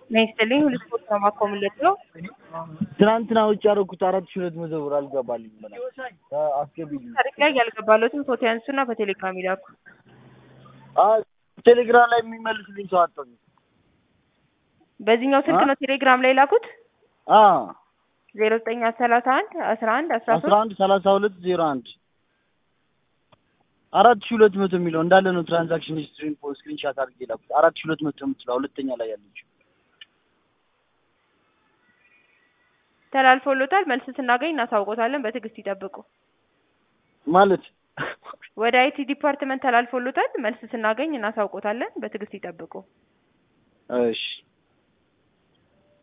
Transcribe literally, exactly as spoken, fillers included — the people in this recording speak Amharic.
ነይስልኝ ሁሉ ስፖርት ነው ማቆምለት ነው ትናንትና ውጭ ያደረኩት አራት ሺህ ሁለት መቶ ብር አልገባልኝ ማለት አስገቢልኝ ታሪክ ላይ ያልገባሉትን ፎቶ ያንሱና በቴሌግራም ይላኩ አይ ቴሌግራም ላይ የሚመልስልኝ ሰው አጣኝ በዚህኛው ስልክ ነው ቴሌግራም ላይ ላኩት አ ዜሮ ዘጠኝ ሰላሳ አንድ አስራ አንድ አስራ ሶስት አስራ አንድ ሰላሳ ሁለት ዜሮ አንድ አራት ሺህ ሁለት መቶ የሚለው እንዳለ ነው ትራንዛክሽን ሂስትሪን ፖስት ስክሪንሻት አድርጌ ላኩት አራት ሺህ ሁለት መቶ የምትለው ሁለተኛ ላይ ያለችው ተላልፎሎታል መልስ ስናገኝ እናሳውቆታለን በትዕግስት ይጠብቁ ማለት ወደ አይቲ ዲፓርትመንት ተላልፎሎታል መልስ ስናገኝ እናሳውቆታለን በትዕግስት ይጠብቁ እሺ